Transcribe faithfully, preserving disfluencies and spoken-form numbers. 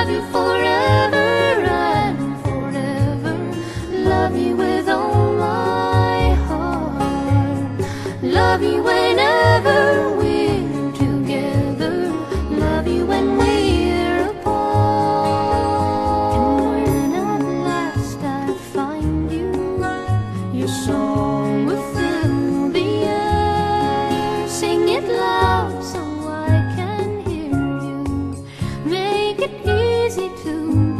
love you forever and forever. Love you with all my heart. Love you whenever we're together. Love you when we're apart. And when at last I find you, your song will fill the air. Sing it loud so I can hear you. Make it easy to